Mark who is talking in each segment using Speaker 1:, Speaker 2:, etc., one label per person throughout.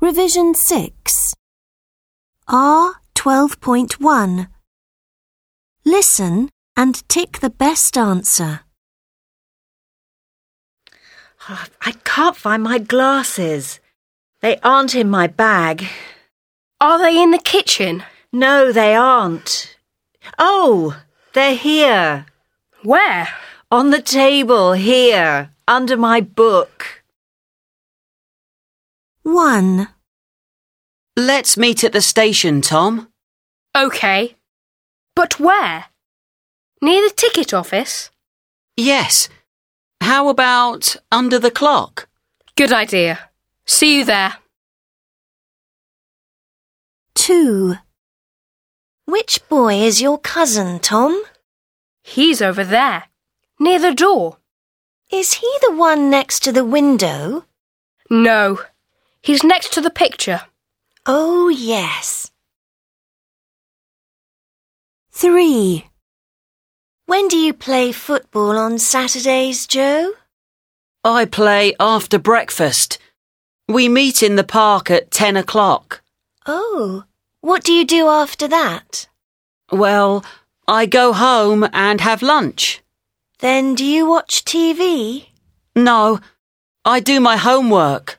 Speaker 1: Revision 6. R 12.1. Listen and tick the best answer.
Speaker 2: I can't find my glasses. They aren't in my bag.
Speaker 3: Are they in the kitchen?
Speaker 2: No, they aren't. Oh, they're here.
Speaker 3: Where?
Speaker 2: On the table, here, under my book.
Speaker 1: 1.
Speaker 4: Let's meet at the station, Tom.
Speaker 3: OK. But where? Near the ticket office?
Speaker 4: Yes. How about under the clock?
Speaker 3: Good idea. See you there.
Speaker 1: 2. Which boy is your cousin, Tom?
Speaker 3: He's over there, near the door.
Speaker 1: Is he the one next to the window?
Speaker 3: No, he's next to the picture.
Speaker 1: Oh, yes. 3. When do you play football on Saturdays, Joe?
Speaker 4: I play after breakfast. We meet in the park at 10 o'clock.
Speaker 1: Oh, what do you do after that?
Speaker 4: Well, I go home and have lunch.
Speaker 1: Then do you watch TV?
Speaker 4: No, I do my homework.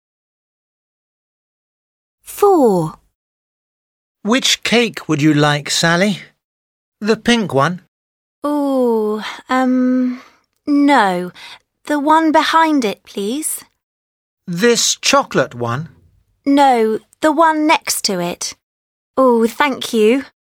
Speaker 1: 4.
Speaker 5: Which cake would you like, Sally? The pink one?
Speaker 1: Oh, no. The one behind it, please.
Speaker 5: This chocolate one?
Speaker 1: No, the one next to it. Oh, thank you.